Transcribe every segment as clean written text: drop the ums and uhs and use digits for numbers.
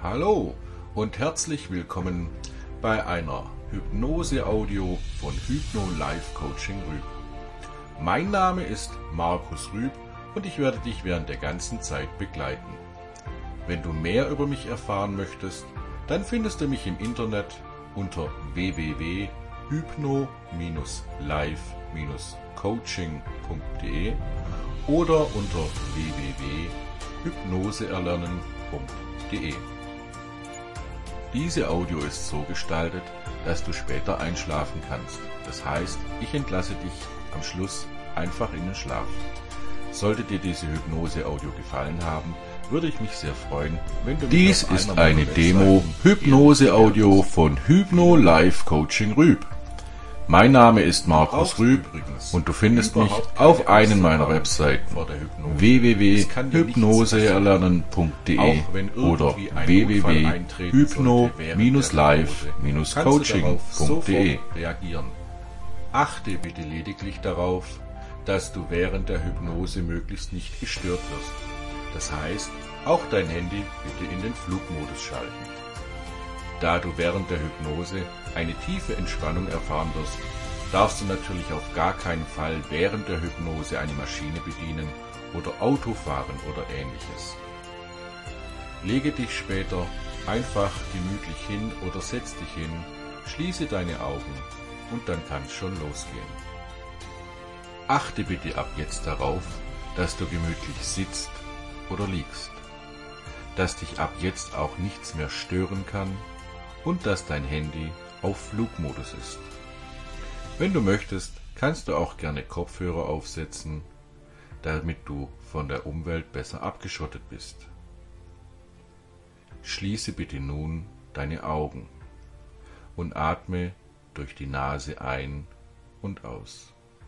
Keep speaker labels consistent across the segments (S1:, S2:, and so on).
S1: Hallo und herzlich willkommen bei einer Hypnose-Audio von Hypno Life Coaching Rüb. Mein Name ist Markus Rüb und ich werde dich während der ganzen Zeit begleiten. Wenn du mehr über mich erfahren möchtest, dann findest du mich im Internet unter www.hypno-life-coaching.de oder unter www.hypnoseerlernen.de. Diese Audio ist so gestaltet, dass du später einschlafen kannst. Das heißt, ich entlasse dich am Schluss einfach in den Schlaf. Sollte dir diese Hypnose-Audio gefallen haben, würde ich mich sehr freuen, wenn du
S2: Dies ist eine Demo Hypnose-Audio von Hypno Life Coaching Rüb. Mein Name ist Markus Rüb und du findest mich auf einen meiner Webseiten www.hypnoseerlernen.de oder www.hypno-life-coaching.de.
S1: Achte bitte lediglich darauf, dass du während der Hypnose möglichst nicht gestört wirst. Das heißt, auch dein Handy bitte in den Flugmodus schalten. Da du während der Hypnose eine tiefe Entspannung erfahren wirst, darfst du natürlich auf gar keinen Fall während der Hypnose eine Maschine bedienen oder Auto fahren oder ähnliches. Lege dich später einfach gemütlich hin oder setz dich hin, schließe deine Augen und dann kann es schon losgehen. Achte bitte ab jetzt darauf, dass du gemütlich sitzt oder liegst, dass dich ab jetzt auch nichts mehr stören kann und dass dein Handy auf Flugmodus ist. Wenn du möchtest, kannst du auch gerne Kopfhörer aufsetzen, damit du von der Umwelt besser abgeschottet bist. Schließe bitte nun deine Augen und atme durch die Nase ein und aus.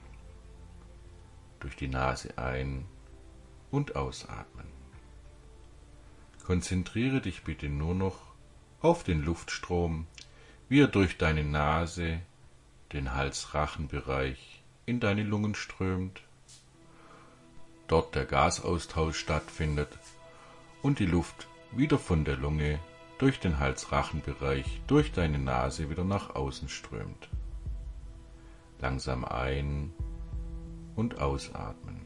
S1: Durch die Nase ein und ausatmen. Konzentriere dich bitte nur noch auf den Luftstrom, wie er durch deine Nase, den Hals-Rachen-Bereich in deine Lungen strömt, dort der Gasaustausch stattfindet und die Luft wieder von der Lunge durch den Hals-Rachen-Bereich durch deine Nase wieder nach außen strömt. Langsam ein- und ausatmen.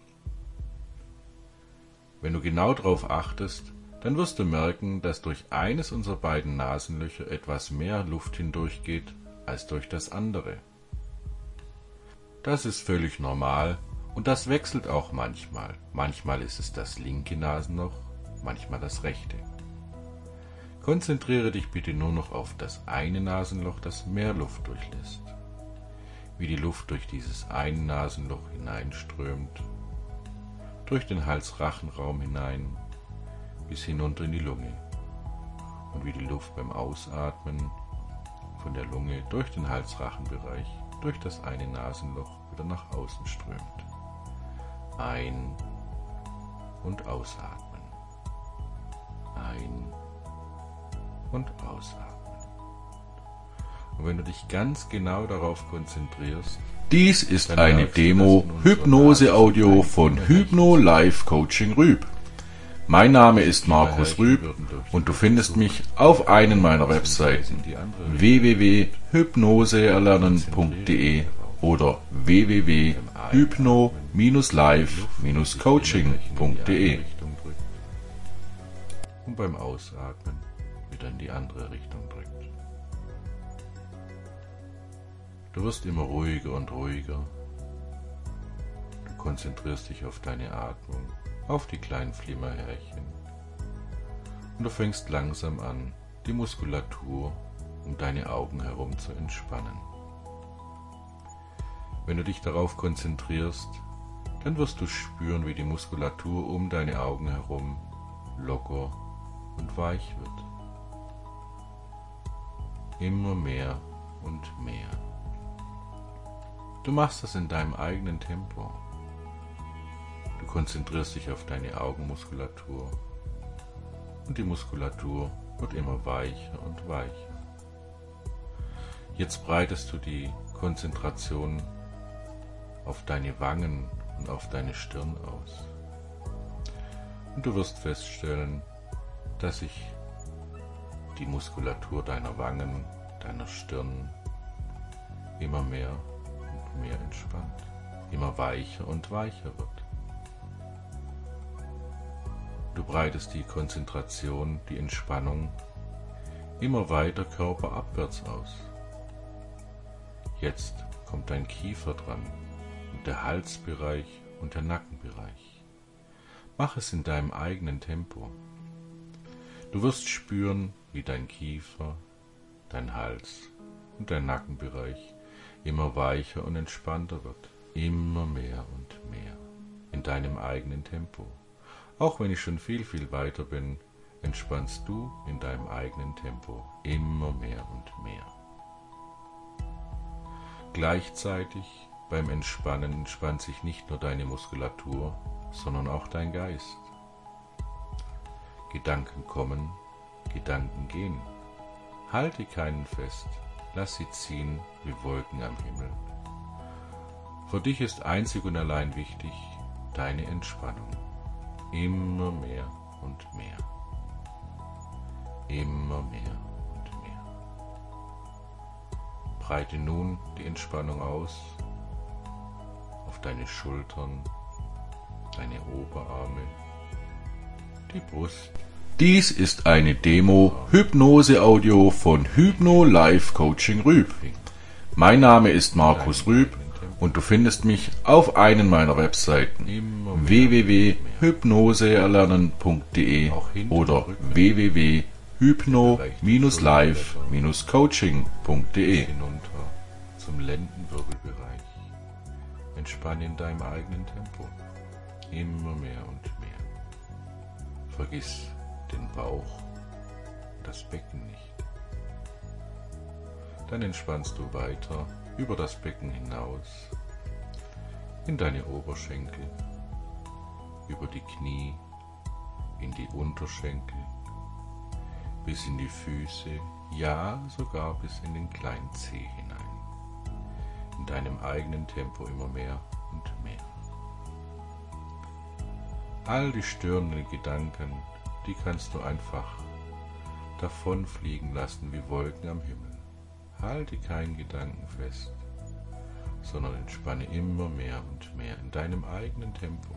S1: Wenn du genau darauf achtest, dann wirst du merken, dass durch eines unserer beiden Nasenlöcher etwas mehr Luft hindurchgeht als durch das andere. Das ist völlig normal und das wechselt auch manchmal. Manchmal ist es das linke Nasenloch, manchmal das rechte. Konzentriere dich bitte nur noch auf das eine Nasenloch, das mehr Luft durchlässt. Wie die Luft durch dieses eine Nasenloch hineinströmt, durch den Hals-Rachenraum hinein, bis hinunter in die Lunge. Und wie die Luft beim Ausatmen von der Lunge durch den Hals-Rachen-Bereich, durch das eine Nasenloch wieder nach außen strömt. Ein- und ausatmen. Ein- und ausatmen. Und wenn du dich ganz genau darauf konzentrierst,
S2: Dies ist eine Demo Hypnose-Audio von Hypno Life Coaching Rüb. Mein Name ist Markus Rüb und du findest mich auf einen meiner Webseiten www.hypnoseerlernen.de oder www.hypno-life-coaching.de.
S1: und beim Ausatmen wieder in die andere Richtung drückt. Du wirst immer ruhiger und ruhiger. Du konzentrierst dich auf deine Atmung, auf die kleinen Flimmerhärchen. Und du fängst langsam an, die Muskulatur um deine Augen herum zu entspannen. Wenn du dich darauf konzentrierst, dann wirst du spüren, wie die Muskulatur um deine Augen herum locker und weich wird. Immer mehr und mehr. Du machst das in deinem eigenen Tempo. Du konzentrierst dich auf deine Augenmuskulatur und die Muskulatur wird immer weicher und weicher. Jetzt breitest du die Konzentration auf deine Wangen und auf deine Stirn aus. Und du wirst feststellen, dass sich die Muskulatur deiner Wangen, deiner Stirn immer mehr und mehr entspannt, immer weicher und weicher wird. Du breitest die Konzentration, die Entspannung immer weiter körperabwärts aus. Jetzt kommt dein Kiefer dran und der Halsbereich und der Nackenbereich. Mach es in deinem eigenen Tempo. Du wirst spüren, wie dein Kiefer, dein Hals und dein Nackenbereich immer weicher und entspannter wird. Immer mehr und mehr. In deinem eigenen Tempo. Auch wenn ich schon viel weiter bin, entspannst du in deinem eigenen Tempo. Immer mehr und mehr. Gleichzeitig beim Entspannen entspannt sich nicht nur deine Muskulatur, sondern auch dein Geist. Gedanken kommen, Gedanken gehen. Halte keinen fest, lass sie ziehen wie Wolken am Himmel. Für dich ist einzig und allein wichtig deine Entspannung. Immer mehr und mehr. Immer mehr und mehr. Breite nun die Entspannung aus auf deine Schultern, deine Oberarme, die Brust.
S2: Dies ist eine Demo-Hypnose-Audio von Hypno Life Coaching Rüb. Mein Name ist Markus Rüb und du findest mich auf einen meiner Webseiten www.hypnoseerlernen.de oder www.hypno-life-coaching.de.
S1: Hinunter zum Lendenwirbelbereich. Entspanne in deinem eigenen Tempo. Immer mehr und mehr. Vergiss den Bauch und das Becken nicht. Dann entspannst du weiter über das Becken hinaus in deine Oberschenkel, über die Knie, in die Unterschenkel, bis in die Füße, ja sogar bis in den kleinen Zeh hinein. In deinem eigenen Tempo immer mehr und mehr. All die störenden Gedanken, die kannst du einfach davonfliegen lassen wie Wolken am Himmel. Halte keinen Gedanken fest, sondern entspanne immer mehr und mehr in deinem eigenen Tempo.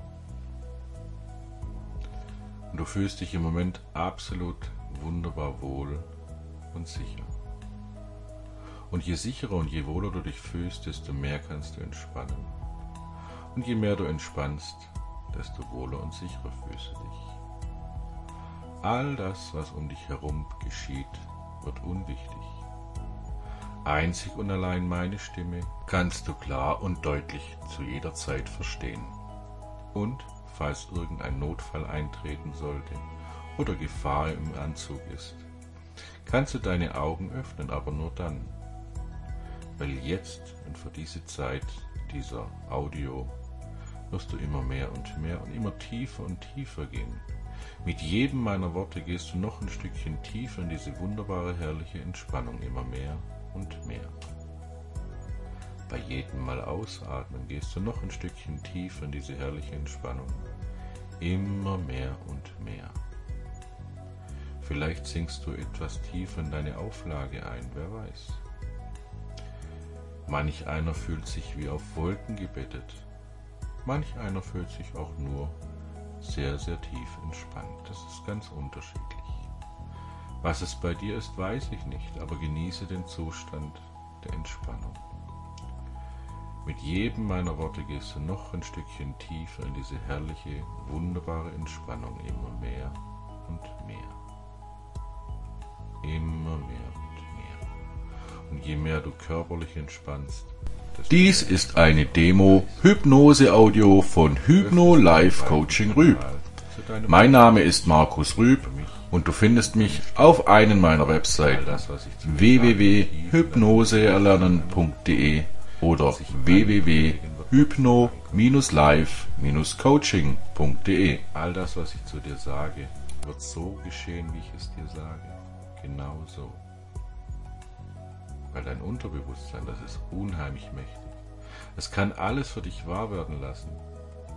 S1: Und du fühlst dich im Moment absolut wunderbar wohl und sicher. Und je sicherer und je wohler du dich fühlst, desto mehr kannst du entspannen. Und je mehr du entspannst, desto wohler und sicherer fühlst du dich. All das, was um dich herum geschieht, wird unwichtig. Einzig und allein meine Stimme kannst du klar und deutlich zu jeder Zeit verstehen. Und falls irgendein Notfall eintreten sollte oder Gefahr im Anzug ist, kannst du deine Augen öffnen, aber nur dann. Weil jetzt und für diese Zeit dieser Audio wirst du immer mehr und immer tiefer und tiefer gehen. Mit jedem meiner Worte gehst du noch ein Stückchen tiefer in diese wunderbare, herrliche Entspannung, immer mehr und mehr. Bei jedem Mal ausatmen gehst du noch ein Stückchen tiefer in diese herrliche Entspannung, immer mehr und mehr. Vielleicht sinkst du etwas tiefer in deine Auflage ein, wer weiß. Manch einer fühlt sich wie auf Wolken gebettet, manch einer fühlt sich auch nur sehr tief entspannt. Das ist ganz unterschiedlich. Was es bei dir ist, weiß ich nicht, aber genieße den Zustand der Entspannung. Mit jedem meiner Worte gehst du noch ein Stückchen tiefer in diese herrliche, wunderbare Entspannung, immer mehr und mehr. Immer mehr und mehr. Und je mehr du körperlich entspannst,
S2: dies ist eine Demo-Hypnose-Audio von Hypno Life Coaching Rüb. Mein Name ist Markus Rüb und du findest mich auf einen meiner Webseiten www.hypnoseerlernen.de oder www.hypno-life-coaching.de.
S1: All das, was ich zu dir sage, wird so geschehen, wie ich es dir sage. Genau so. Weil dein Unterbewusstsein, das ist unheimlich mächtig. Es kann alles für dich wahr werden lassen.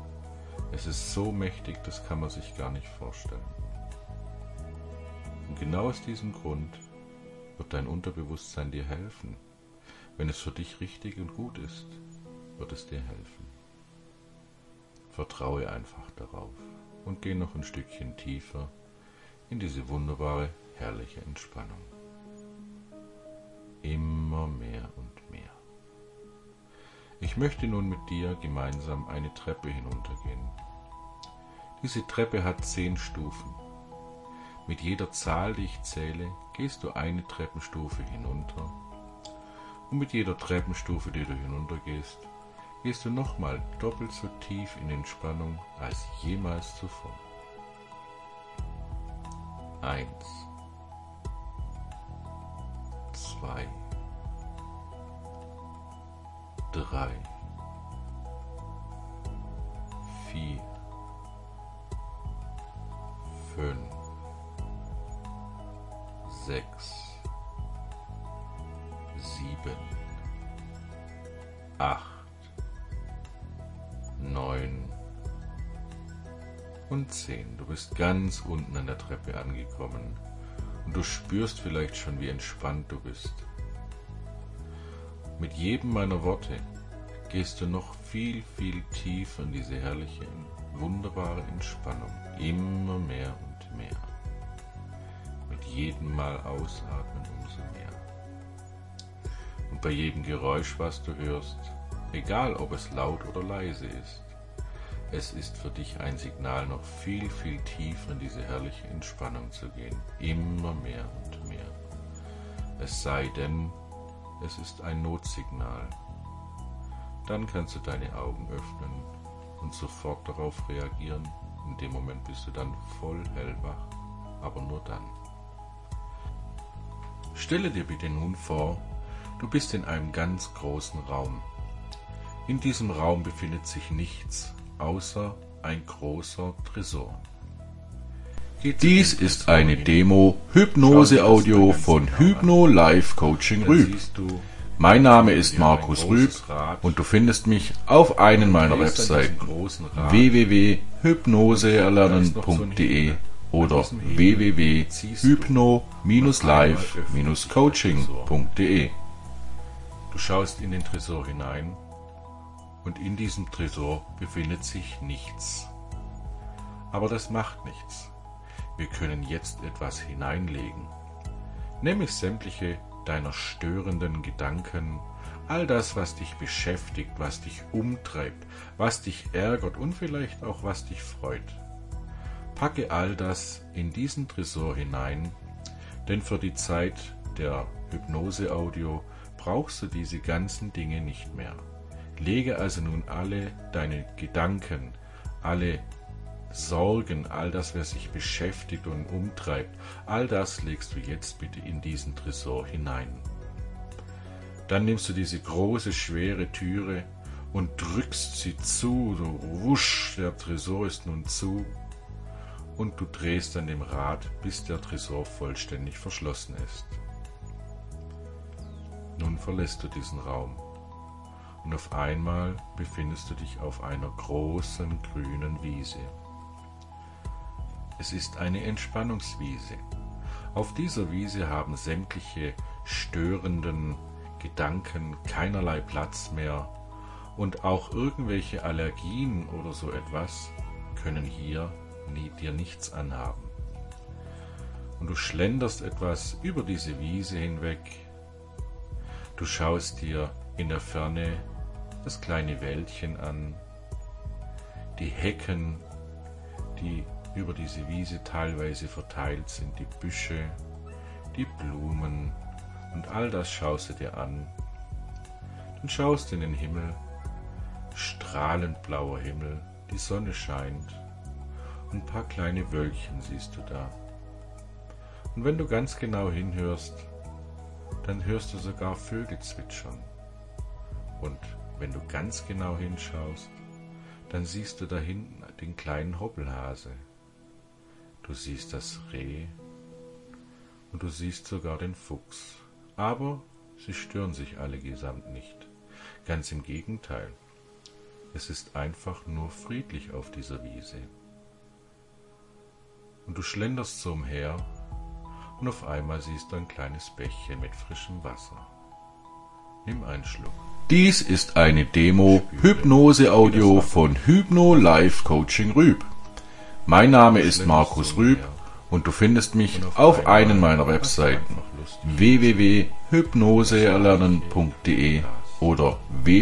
S1: Es ist so mächtig, das kann man sich gar nicht vorstellen. Und genau aus diesem Grund wird dein Unterbewusstsein dir helfen. Wenn es für dich richtig und gut ist, wird es dir helfen. Vertraue einfach darauf und geh noch ein Stückchen tiefer in diese wunderbare, herrliche Entspannung. Immer mehr und mehr. Ich möchte nun mit dir gemeinsam eine Treppe hinuntergehen. Diese Treppe hat 10 Stufen. Mit jeder Zahl, die ich zähle, gehst du eine Treppenstufe hinunter. Und mit jeder Treppenstufe, die du hinuntergehst, gehst du nochmal doppelt so tief in Entspannung als jemals zuvor. 1, 2, 3, 4, 5, 6, 7, 8, 9 und 10. Du bist ganz unten an der Treppe angekommen und du spürst vielleicht schon, wie entspannt du bist. Mit jedem meiner Worte gehst du noch viel, viel tiefer in diese herrliche, wunderbare Entspannung. Immer mehr und mehr. Mit jedem Mal ausatmen umso mehr. Und bei jedem Geräusch, was du hörst, egal ob es laut oder leise ist, es ist für dich ein Signal, noch viel, viel tiefer in diese herrliche Entspannung zu gehen. Immer mehr und mehr. Es sei denn, es ist ein Notsignal. Dann kannst du deine Augen öffnen und sofort darauf reagieren. In dem Moment bist du dann voll hellwach, aber nur dann. Stelle dir bitte nun vor, du bist in einem ganz großen Raum. In diesem Raum befindet sich nichts, außer ein großer Tresor.
S2: Dies ist eine Demo Hypnose-Audio von Hypno Life Coaching Rüb. Mein Name ist Markus Rüb und du findest mich auf einen meiner Webseiten www.hypnoseerlernen.de oder www.hypno-life-coaching.de.
S1: Du schaust in den Tresor hinein und in diesem Tresor befindet sich nichts. Aber das macht nichts. Wir können jetzt etwas hineinlegen, nämlich sämtliche deiner störenden Gedanken, all das, was dich beschäftigt, was dich umtreibt, was dich ärgert und vielleicht auch was dich freut. Packe all das in diesen Tresor hinein, denn für die Zeit der Hypnose-Audio brauchst du diese ganzen Dinge nicht mehr. Lege also nun alle deine Gedanken, alle Sorgen, all das, was dich beschäftigt und umtreibt, all das legst du jetzt bitte in diesen Tresor hinein. Dann nimmst du diese große, schwere Türe und drückst sie zu, so wusch, der Tresor ist nun zu und du drehst an dem Rad, bis der Tresor vollständig verschlossen ist. Nun verlässt du diesen Raum und auf einmal befindest du dich auf einer großen grünen Wiese. Es ist eine Entspannungswiese. Auf dieser Wiese haben sämtliche störenden Gedanken keinerlei Platz mehr und auch irgendwelche Allergien oder so etwas können hier dir nichts anhaben. Und du schlenderst etwas über diese Wiese hinweg. Du schaust dir in der Ferne das kleine Wäldchen an, die Hecken, die über diese Wiese teilweise verteilt sind, die Büsche, die Blumen und all das schaust du dir an. Dann schaust du in den Himmel, strahlend blauer Himmel, die Sonne scheint und ein paar kleine Wölkchen siehst du da. Und wenn du ganz genau hinhörst, dann hörst du sogar Vögel zwitschern. Und wenn du ganz genau hinschaust, dann siehst du da hinten den kleinen Hoppelhase. Du siehst das Reh und du siehst sogar den Fuchs. Aber sie stören sich allesamt nicht. Ganz im Gegenteil. Es ist einfach nur friedlich auf dieser Wiese. Und du schlenderst so umher und auf einmal siehst du ein kleines Bächchen mit frischem Wasser. Nimm einen Schluck.
S2: Dies ist eine Demo-Hypnose-Audio von Hypno Life Coaching Rüb. Mein Name ist Markus Rüb und du findest mich auf einen meiner Webseiten www.hypnoseerlernen.de oder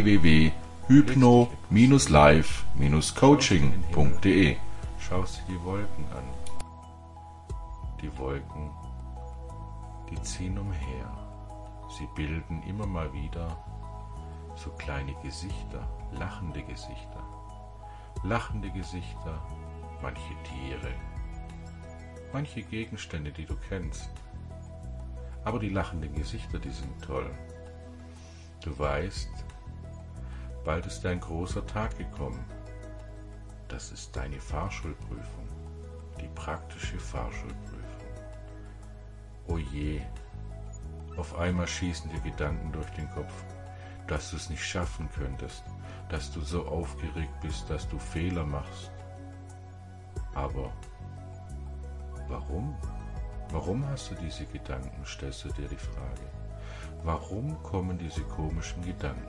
S2: www.hypno-life-coaching.de.
S1: Schaust dir die Wolken an. Die Wolken, die ziehen umher. Sie bilden immer mal wieder so kleine Gesichter, lachende Gesichter. Lachende Gesichter, manche Tiere, manche Gegenstände, die du kennst. Aber die lachenden Gesichter, die sind toll. Du weißt, bald ist ein großer Tag gekommen. Das ist deine Fahrschulprüfung, die praktische Fahrschulprüfung. Oh je, auf einmal schießen dir Gedanken durch den Kopf, dass du es nicht schaffen könntest, dass du so aufgeregt bist, dass du Fehler machst. Aber warum? Warum hast du diese Gedanken, stellst du dir die Frage. Warum kommen diese komischen Gedanken?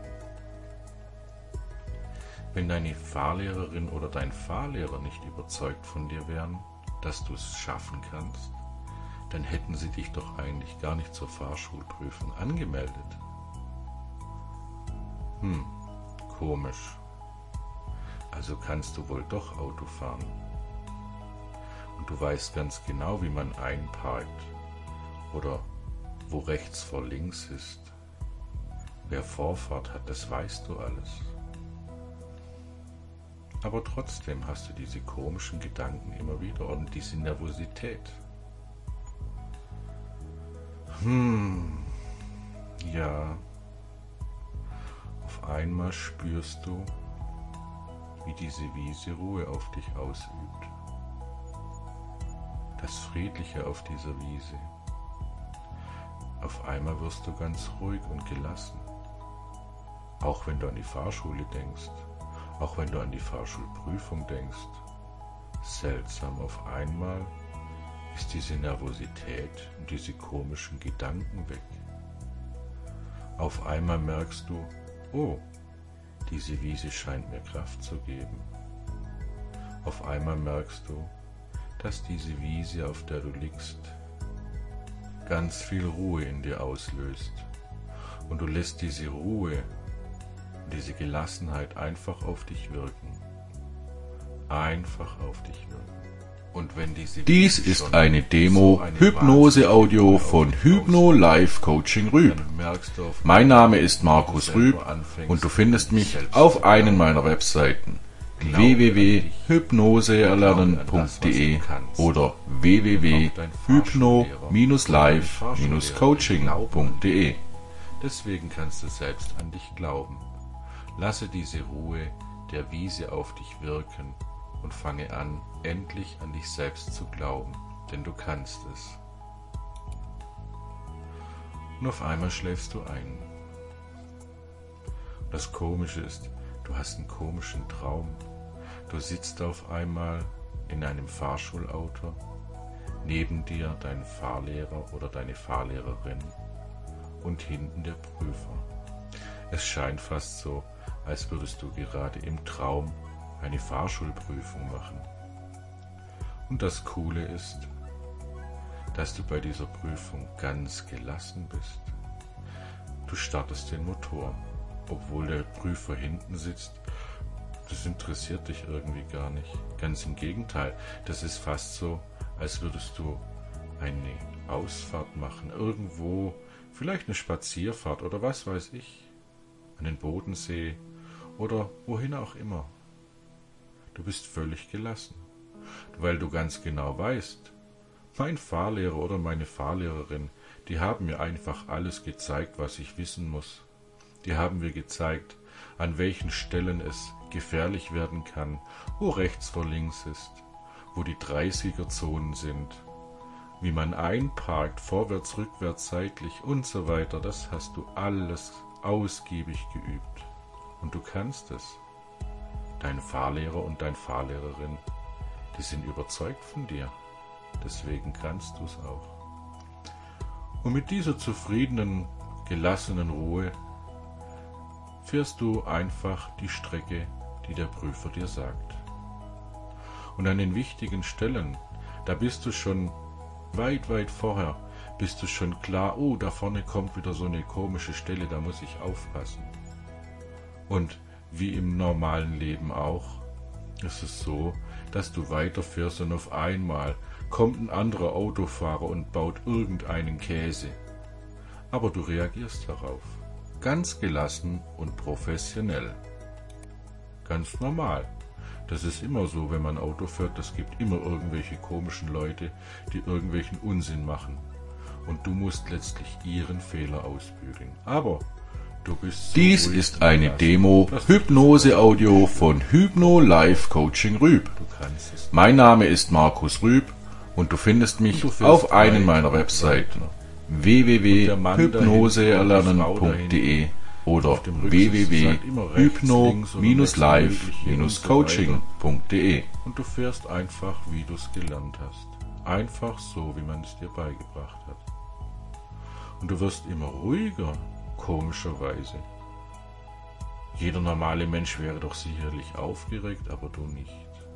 S1: Wenn deine Fahrlehrerin oder dein Fahrlehrer nicht überzeugt von dir wären, dass du es schaffen kannst, dann hätten sie dich doch eigentlich gar nicht zur Fahrschulprüfung angemeldet. Komisch. Also kannst du wohl doch Auto fahren. Und du weißt ganz genau, wie man einparkt oder wo rechts vor links ist. Wer Vorfahrt hat, das weißt du alles. Aber trotzdem hast du diese komischen Gedanken immer wieder und diese Nervosität. Ja. Auf einmal spürst du, wie diese Wiese Ruhe auf dich ausübt. Das Friedliche auf dieser Wiese. Auf einmal wirst du ganz ruhig und gelassen. Auch wenn du an die Fahrschule denkst, auch wenn du an die Fahrschulprüfung denkst. Seltsam, auf einmal ist diese Nervosität und diese komischen Gedanken weg. Auf einmal merkst du, oh, diese Wiese scheint mir Kraft zu geben. Auf einmal merkst du, dass diese Wiese, auf der du liegst, ganz viel Ruhe in dir auslöst. Und du lässt diese Ruhe, diese Gelassenheit einfach auf dich wirken. Einfach auf dich wirken. Und wenn
S2: Dies ist eine Demo-Hypnose-Audio von Hypno Life Coaching Rüb. Mein Name ist Markus Rüb und du findest mich auf einen meiner Webseiten www.hypnoseerlernen.de oder www.hypno-life-coaching.de.
S1: Deswegen kannst du selbst an dich glauben. Lasse diese Ruhe der Wiese auf dich wirken und fange an, endlich an dich selbst zu glauben, denn du kannst es. Und auf einmal schläfst du ein. Das Komische ist, du hast einen komischen Traum. Du sitzt auf einmal in einem Fahrschulauto, neben dir dein Fahrlehrer oder deine Fahrlehrerin und hinten der Prüfer. Es scheint fast so, als würdest du gerade im Traum eine Fahrschulprüfung machen. Und das Coole ist, dass du bei dieser Prüfung ganz gelassen bist. Du startest den Motor, obwohl der Prüfer hinten sitzt. Das interessiert dich irgendwie gar nicht. Ganz im Gegenteil, das ist fast so, als würdest du eine Ausfahrt machen, irgendwo, vielleicht eine Spazierfahrt oder was weiß ich, an den Bodensee oder wohin auch immer. Du bist völlig gelassen, weil du ganz genau weißt, mein Fahrlehrer oder meine Fahrlehrerin, die haben mir einfach alles gezeigt, was ich wissen muss. Die haben mir gezeigt, an welchen Stellen es gefährlich werden kann, wo rechts vor links ist, wo die 30er-Zonen sind, wie man einparkt, vorwärts, rückwärts, seitlich und so weiter. Das hast du alles ausgiebig geübt. Und du kannst es. Dein Fahrlehrer und deine Fahrlehrerin, die sind überzeugt von dir. Deswegen kannst du es auch. Und mit dieser zufriedenen, gelassenen Ruhe fährst du einfach die Strecke, die der Prüfer dir sagt. Und an den wichtigen Stellen, da bist du schon weit vorher, bist du schon klar, oh, da vorne kommt wieder so eine komische Stelle, da muss ich aufpassen. Und wie im normalen Leben auch, ist es so, dass du weiterfährst und auf einmal kommt ein anderer Autofahrer und baut irgendeinen Käse. Aber du reagierst darauf. Ganz gelassen und professionell. Ganz normal. Das ist immer so, wenn man Auto fährt, es gibt immer irgendwelche komischen Leute, die irgendwelchen Unsinn machen. Und du musst letztlich ihren Fehler ausbügeln. Aber du bist so
S2: Dies ist eine Demo Hypnose-Audio von Hypno Life Coaching Rüb. Mein Name ist Markus Rüb und du findest mich auf einen meiner Webseiten www.hypnoseerlernen.de oder www.hypno-life-coaching.de.
S1: Und du fährst einfach, wie du es gelernt hast. Einfach so, wie man es dir beigebracht hat. Und du wirst immer ruhiger, komischerweise. Jeder normale Mensch wäre doch sicherlich aufgeregt, aber du nicht.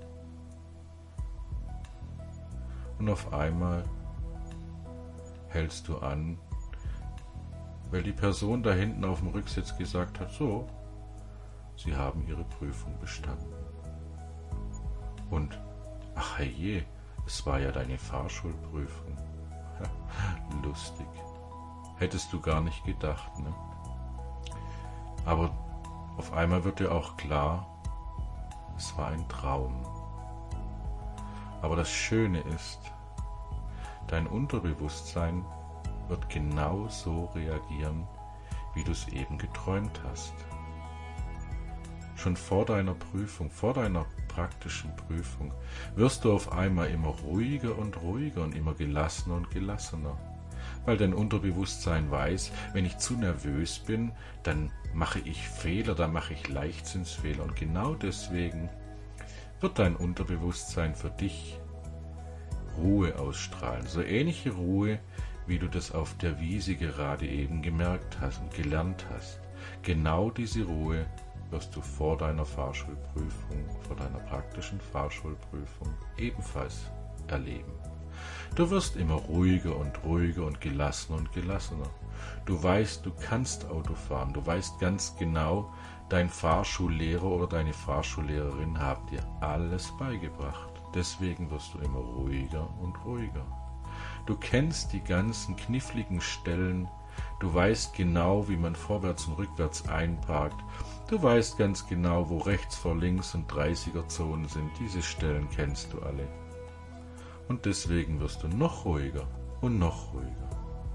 S1: Und auf einmal hältst du an, weil die Person da hinten auf dem Rücksitz gesagt hat, so, sie haben ihre Prüfung bestanden. Und, ach herrje, es war ja deine Fahrschulprüfung. Lustig. Hättest du gar nicht gedacht, ne? Aber auf einmal wird dir auch klar, es war ein Traum. Aber das Schöne ist, dein Unterbewusstsein wird genau so reagieren, wie du es eben geträumt hast. Schon vor deiner Prüfung, vor deiner praktischen Prüfung, wirst du auf einmal immer ruhiger und ruhiger und immer gelassener und gelassener. Weil dein Unterbewusstsein weiß, wenn ich zu nervös bin, dann mache ich Fehler, dann mache ich Leichtsinnsfehler. Und genau deswegen wird dein Unterbewusstsein für dich Ruhe ausstrahlen. So ähnliche Ruhe, wie du das auf der Wiese gerade eben gemerkt hast und gelernt hast. Genau diese Ruhe wirst du vor deiner Fahrschulprüfung, vor deiner praktischen Fahrschulprüfung ebenfalls erleben. Du wirst immer ruhiger und ruhiger und gelassener und gelassener. Du weißt, du kannst Auto fahren. Du weißt ganz genau, dein Fahrschullehrer oder deine Fahrschullehrerin haben dir alles beigebracht. Deswegen wirst du immer ruhiger und ruhiger. Du kennst die ganzen kniffligen Stellen. Du weißt genau, wie man vorwärts und rückwärts einparkt. Du weißt ganz genau, wo rechts vor links und 30er-Zonen sind. Diese Stellen kennst du alle. Und deswegen wirst du noch ruhiger und noch ruhiger.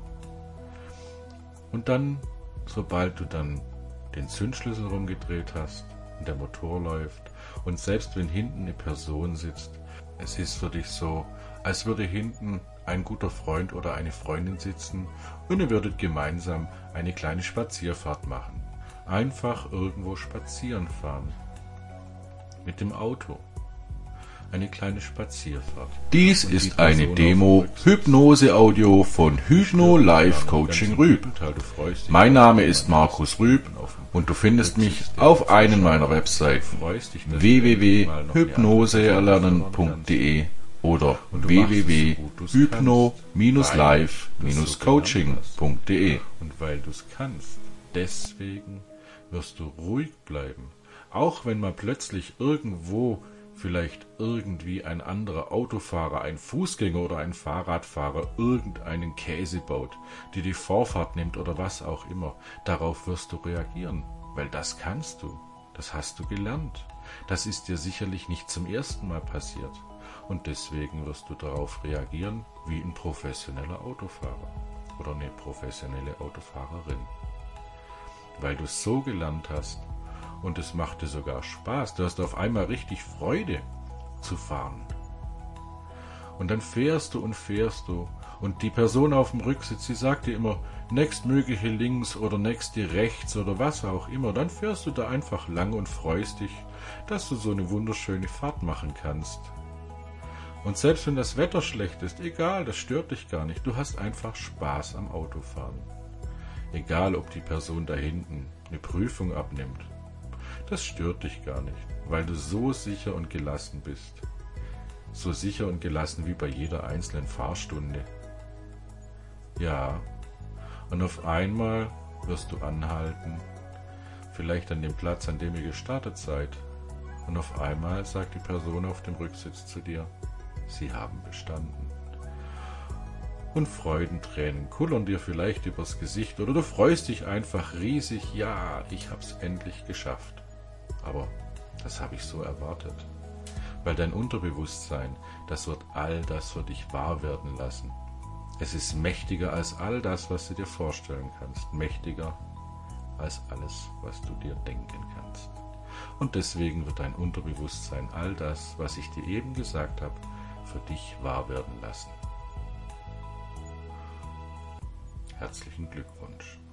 S1: Und dann, sobald du dann den Zündschlüssel rumgedreht hast und der Motor läuft und selbst wenn hinten eine Person sitzt, es ist für dich so, als würde hinten ein guter Freund oder eine Freundin sitzen und ihr würdet gemeinsam eine kleine Spazierfahrt machen. Einfach irgendwo spazieren fahren. Mit dem Auto. Eine kleine Spazierfahrt.
S2: Dies ist eine Demo Hypnose-Audio von Hypno Life Coaching Rüb. Mein Name ist Markus Rüb und du findest mich auf einen meiner Webseiten www.hypnoseerlernen.de oder www.hypno-life-coaching.de.
S1: Und weil du es kannst, deswegen wirst du ruhig bleiben. Auch wenn mal plötzlich irgendwo vielleicht irgendwie ein anderer Autofahrer, ein Fußgänger oder ein Fahrradfahrer irgendeinen Käse baut, die die Vorfahrt nimmt oder was auch immer, darauf wirst du reagieren, weil das kannst du, das hast du gelernt. Das ist dir sicherlich nicht zum ersten Mal passiert und deswegen wirst du darauf reagieren wie ein professioneller Autofahrer oder eine professionelle Autofahrerin, weil du es so gelernt hast. Und es macht dir sogar Spaß. Du hast auf einmal richtig Freude zu fahren. Und dann fährst du und die Person auf dem Rücksitz, die sagt dir immer, nächstmögliche links oder nächste rechts oder was auch immer. Dann fährst du da einfach lang und freust dich, dass du so eine wunderschöne Fahrt machen kannst. Und selbst wenn das Wetter schlecht ist, egal, das stört dich gar nicht. Du hast einfach Spaß am Autofahren. Egal, ob die Person da hinten eine Prüfung abnimmt. Das stört dich gar nicht, weil du so sicher und gelassen bist. So sicher und gelassen wie bei jeder einzelnen Fahrstunde. Ja, und auf einmal wirst du anhalten, vielleicht an dem Platz, an dem ihr gestartet seid. Und auf einmal sagt die Person auf dem Rücksitz zu dir, Sie haben bestanden. Und Freudentränen kullern dir vielleicht übers Gesicht oder du freust dich einfach riesig, ja, ich hab's endlich geschafft. Aber das habe ich so erwartet. Weil dein Unterbewusstsein, das wird all das für dich wahr werden lassen. Es ist mächtiger als all das, was du dir vorstellen kannst. Mächtiger als alles, was du dir denken kannst. Und deswegen wird dein Unterbewusstsein all das, was ich dir eben gesagt habe, für dich wahr werden lassen. Herzlichen Glückwunsch.